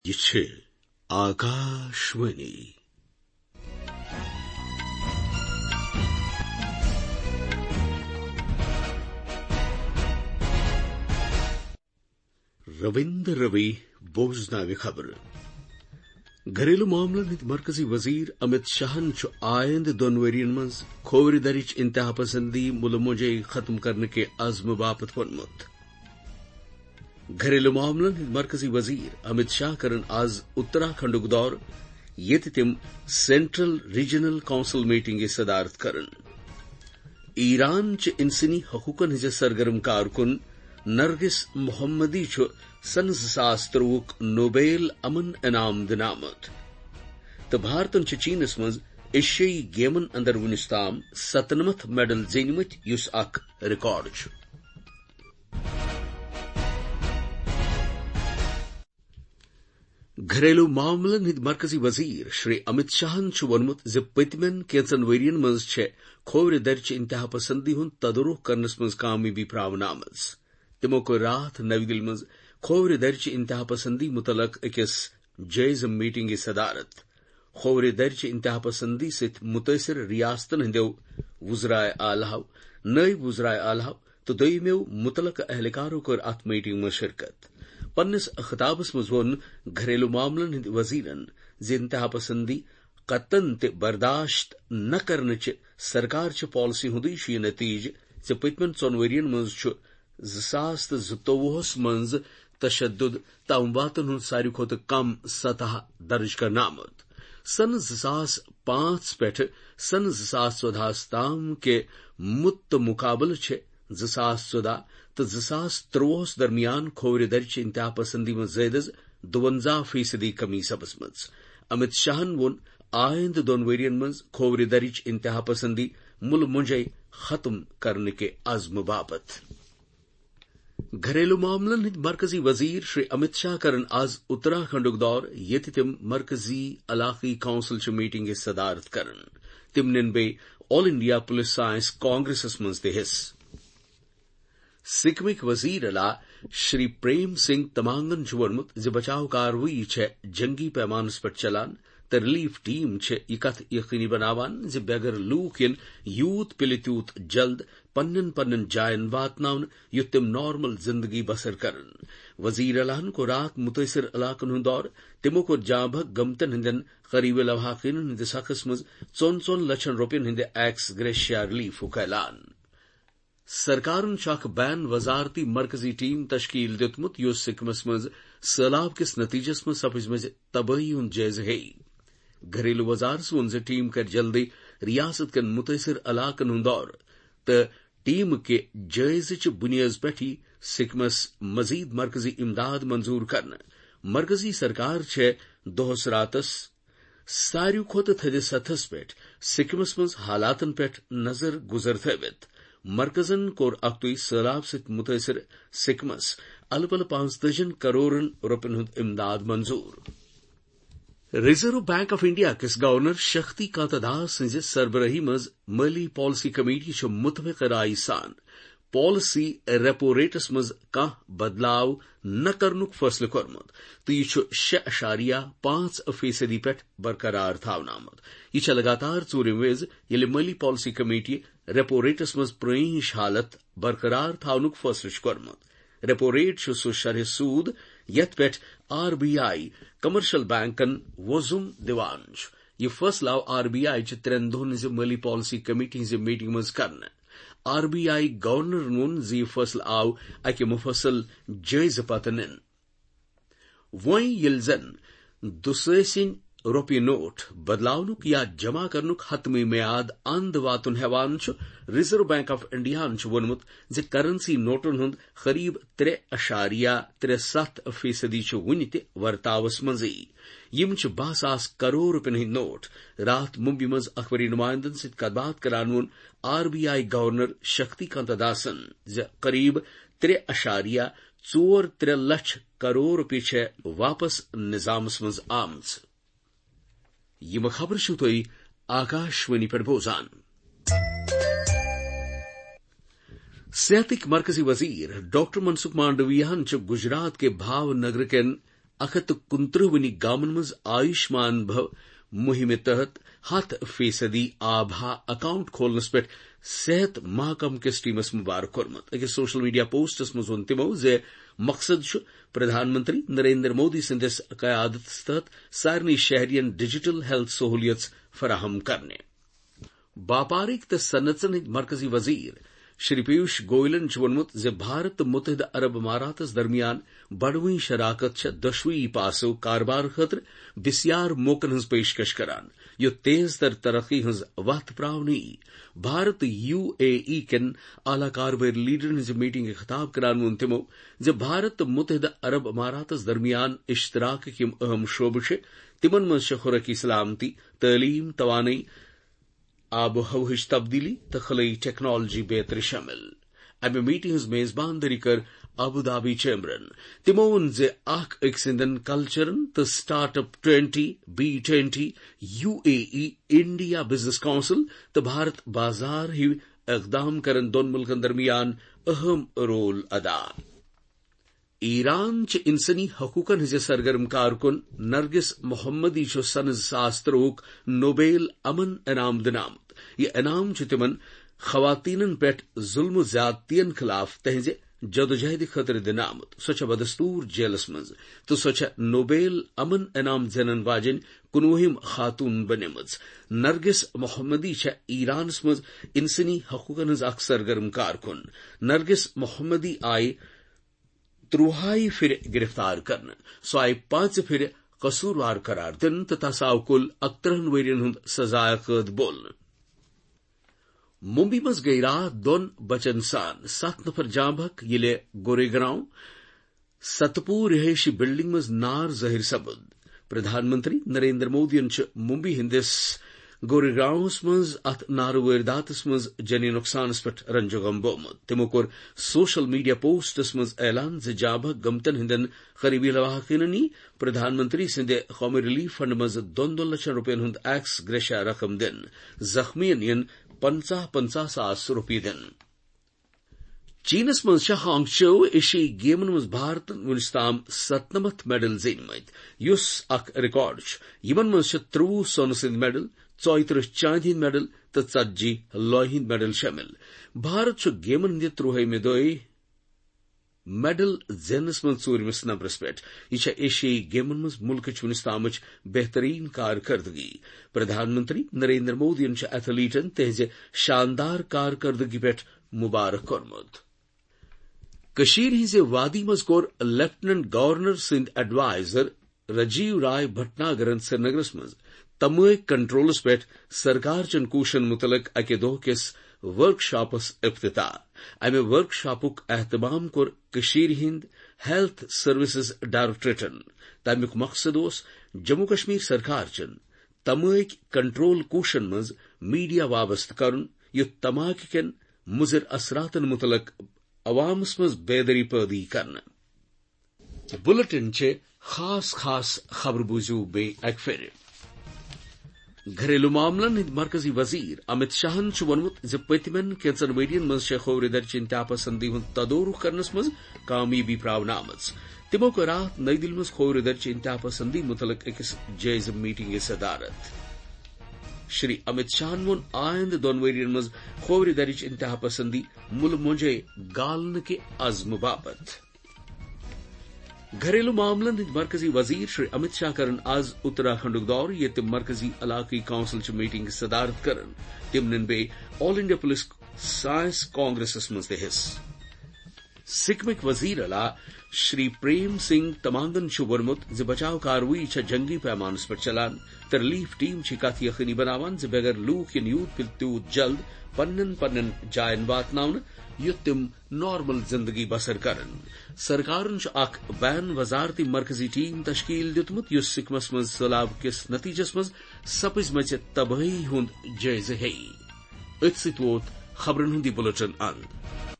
یہ چھ آکاشوانی رویندر روی بوزناوی خبر گھریلو معاملن ہند مرکزی وزیر امت شاہن آئند دون ورین مز کھوور درچ انتہا پسندی ملموجے ختم کرنے کے عزم باپت ونمت. گھریلو معاملن ہند مرکزی وزیر امت شاہ کرن آز اتراکھنڈ دور یت تم سینٹرل ریجنل کونسل میٹنگ صدارت کرن. ایران چ انسانی حقوقن ہز سرگرم کارکن نرگس محمدی سن 2023 نوبیل امن انعام دن آمت تو بھارتن چینس مز ایشیائی گیمن اندر ونس تام 97 میڈل زینمت یس اخ ریکارڈ چھ. گھریلو معاملن ہند مرکزی وزیر شری امت شاہن ونمت ز پتمن کینچن ورین مز کھوور درچ انتہا پسندی ہند تدرک کرنس مز کامیابی پراون آمز. تمو کو رات نئی دل مز کھوور درچ انتہا پسندی متعلق اکس جائزہ میٹنگ صدارت. کھوور درچ انتہا پسندی ست متاثر ریاستن ہندو وزرائے اعلی نائب وزرائے اعلی تو دویمیو متعلقہ اہلکاروں کور ات میٹنگ میں شرکت. پنس خطابس مز وون گھریلو معاملن ہند وزیرن ز انتہا پسندی قطن تہ برداشت نہ کرنچ سرکار چہ پالسی ہندی یہ نتیجہ ز پتمن 4 ورین مز 2022 مز تشدد امواتن ہند ساروی کھت کم سطح درج کرنا آمت. سن 2005 پہ سن 2014 تام کے مقابل 2014 تو 2023 درمیان کھوور درچ انتہا پسندی میں زائد 52% کمی سپزمت. امت شاہن وون آئند 2 ورین مز کھوور درچ انتہا پسندی مل منجے ختم کرنے کے عزم باپت. گھریلو معاملن ہند مرکزی وزیر شری امت شاہ کرن آز اتراکھنڈ دور یت تم مرکزی علاقائی کونسل چ میٹنگ صدارت کرن. تم نن بی all India police science congress مز تہ حص. سکمک وزیر اعلی شری پریم سنگھ تمانگن ونمت ز بچاؤ کاروی جنگی پیمانس پہ چلان تو ریلیف ٹیم یہ کت یقینی بناوان ز بغیر لوک یوت پلہ تیوت جلد پنن جائن واتناون یت تم نارمل زندگی بسر کرن. وزیر اعلی کو رات متاثر علاقن ہند دور. تمو کو جاں بھگ گمتن ہندین قریب لواحقین ہندس حقس مز 4 لچھن روپین ہند ایکس گریشیا ریلیف اعلان. سرکارن اخ بین وزارتی مرکزی ٹیم تشکیل دتمت یس سکمس مز سیلاب کس نتیجس مز سپزمژ تباہی ہند جائزہ ہے. گھریلو وزارت وون ز ٹیم کر جلدی ریاست کن متاثر علاقن ہند دور تو ٹیم کے جائزہ بنیاد پہ سکمس مزید مرکزی امداد منظور کرنا. مرکزی سرکار دہس راتس ساروی کھت تھدس سطحس پہ سکمس مز حالاتن پہ نظر گزر تھوت. مرکزن کور اکتوئی سیلاب ست متاثر سکمس البل 45 کروڑ روپین ہند امداد منظور. ریزرو بینک آف انڈیا کس گورنر شکتی کانتا داس سنز سربراہی مز مالی پالیسی کمیٹی متفق رائے سان پالیسی ریپو ریٹس مز کانہ بدلاو نہ کرنک فیصلہ کورمت تو یہ 6.5% پہ برقرار تھاون آمت. یہ لگاتار ژوٗرِم وز یل مالی پالیسی کمیٹی ریپو ریٹس مز پرٲنِش حالت برقرار تھاونک فیصلہ کورمت. ریپو ریٹ سہ شرح سود یت پہ RBI کمرشل بینکن وزم دیوان. یہ فیصلہ آو RBI 3 دہن ہز مالی پالیسی کمیٹی ہز میٹنگ مز کرنے. RBI گورنر وون ز یہ فیصلہ آو اکہ مفصل جائزہ پتہ نن. وۄنۍ ییٚلہِ زن 2 روپیہ نوٹ بدلاونک یا جمع کرنک حتمی میعاد اند واتن ہیوان ریزرو بینک آف انڈیا وونمت ز کرنسی نوٹن ہند قریب 3.37% ون تہ ورتاوس مزی. یم 12,000 کروڑ روپین ہند نوٹ. رات ممبئی مز اخباری نمائندن ست کت بات کران وون RBI گورنر شکتی کانتا داسن ز قریب 3.43 لچھ کروڑ روپیہ واپس نظامس مز آمژ. یہ خبر تھی آکاشوانی پہ بوزان. صحت مرکزی وزیر ڈاکٹر منسکھ مانڈویہ گجرات کے بھاو نگر کین 129 गामन मज आयुष्मान भव मुहिम तहत 100% आभा अकाउंट खोलनस पे सेहत महकम किस टीमस मुबारक कोरमत अकिस सोशल मीडिया पोस्टस मज वोन तिमो जे मकसद छु प्रधानमंत्री नरेंद्र मोदी सिंदिस क़यादत तहत सारनी शहरियन डिजिटल हेल्थ सहूलियत फराहम करने व्यापारिक तो सनअतन मरकजी वजीर श्री पीयूष गोयलन वोनमुत जे भारत मुतहदा अरब अमारातस दरमियान बड़वी शराकत दशवी पासो कारबार खतर बिस्यार मौकन हज पेशकश करान यो तेज तर तरक्की हज वत प्रावनी भारत UAE कन आला कारबार लीडर हज मीटिंग खिताब करान वोन तिमो जे भारत मुतहदा अरब अमारातस दरमियान इश्तराक किम अहम शोबश तिमन मज खुरकी सलामती तालीम तवानी आबो हवाच तब्दीली तो खलई टेक्नोलॉजी बेहतर शामिल अमे मीटिंग हज मेजबानदारी कर अबू धाबी चेम्बरन तिमो वोन जे अख सिंदन कल्चरन तो startup 20 B20 UAE India business council तो भारत बाजार ही इकदाम करन दोन मुल्कन दरमियान अहम रोल अदा ईरान च इंसनी हकूकन हज सरगर्म कारकुन नरगिस मोहम्मदी चो सन शास्त्रोक नोबेल अमन इनाम दिनामत यह इनाम च तिमन खवातीनन पेट जुल्म ज्यादतियन खिलाफ तहजे जदोजहद खतर दिनामत सो बदस्तूर जेलस मज तो सो नोबेल अमन इनाम जनन वाजिन कुनूहिम खातून बनेमज नरगिस मोहम्मदी ईरानस मज इंसनी हकूकन हज अख सरगर्म कारकुन नरगिस मोहम्मदी आय त्रुहाई फिर गिरफ्तार करन सो आय 5 फिर कसूरवार करार दिन तथा सावकुल 11 वरियन हुंद सजाय कैद बोलन मुंबई मज गई रात दोन बचन सान 7 नफर जांबक यिले गोरेगांव सतपुर रिहायशी बिल्डिंग मज नार जहिर सबद प्रधानमंत्री नरेंद्र मोदी मुंबई हिंदिस गोरेगांवस मज अत नार वारदातस मज जनी नुकसानस पे रंजो गम बोमत तिमो कोर सोशल मीडिया पोस्टस मज ऐलान जे जाबक गमतन हिंदन करीबी लवाहकिनी प्रधानमंत्री सिंधे कौमी रिलीफ फंड मज 2 लक्ष रुपये हुंद एक्स ग्रेशा रकम दिन जख्मियन यन 50,000 रुपये दिन चीनस मज हांगचो एशियाई गेमन मज भारत वुनिस्ताम 97 मेडल जीनमत युस अख रिकॉर्ड यमन मज 30 सोन सिंध मेडल 34 चांदी मेडल तो 40 लोहिंद मेडल शामिल भारत गेमन हंद 30 में मेडल जेनस मज 4 नंबरस पे यह एशियाई गेमन मज मुल्क वुनिस्ताम बेहतरीन कारकर्दगी प्रधानमंत्री नरेंद्र मोदी एथलीटन तहजे शानदार कारकर्दगी पे मुबारक कोरमुत कशीर हिंजे वादी मज कोर लेफ्टिनेंट गवर्नर सिंध एडवाइजर राजीव राय भटनागरन श्रीनगरस मज तमय कंट्रोलस पे सरकार चन कूशन मुतलक अके दो किस वर्कशॉपस इफ्तिताह अमे वर्कशॉपुक एहतमाम कोर कशीर हिंद हेल्थ सर्विसेज डायरेक्टरेटन तमिक मकसद ओस जम्मू कश्मीर सरकार चन तमय कंट्रोल कूशन मज मीडिया वाबस्त करन युत तमाक केन मुजिर असरातन मुतलक अवामस मज बेदरी पैदी करन बुलेटिन चे खास खास खबर बुजू बे अकफिर घरेलू मामलन हिंद मरकजी वजीर अमित शाहन वोनमुत जे पतिमन कैंसर वीडियन मज खौर दर्च इंतहा पसंदी हुंद तदोरुख करनस मज कामयाबी प्रावनामज तिमो को रात नई दिल्ली मज खौर दर्च इंतहा पसंदी मुतलक अकिस जायज मीटिंग सदारत श्री अमित शाहन वोन आयंद दोन वरियन मज खौर दर्च इंतहा पसंदी मुल मुझे गालन के अज़्म बाबत घरेलू मामलन मरकजी वजीर श्री अमित शाह करन आज उत्तराखंड दौर ये तिम मरकजी इलाकी काउंसिल च मीटिंग सदारत करन तिमन बे all India police science congress मज हिस सिकमिक वजीर अला श्री प्रेम सिंह तमांगन वोनमुत जे बचाव कारवाई जंगी पैमानस पर चलान तो रिलीफ टीम कत यकीनी बनावान जे बगैर लूक यूत पिल तूत जल्द पन्न जायन वातनावन युत तिम नॉर्मल जिंदगी बसर करन सरकारन अख बैन वजारती मरकजी टीम तश्कील दितमुत युस सिकमस मज सैलाब किस नतीजस मज सपज मच तबाही हुंद जायज है इत सित वोत खबरन हुंदी बुलेटिन अंत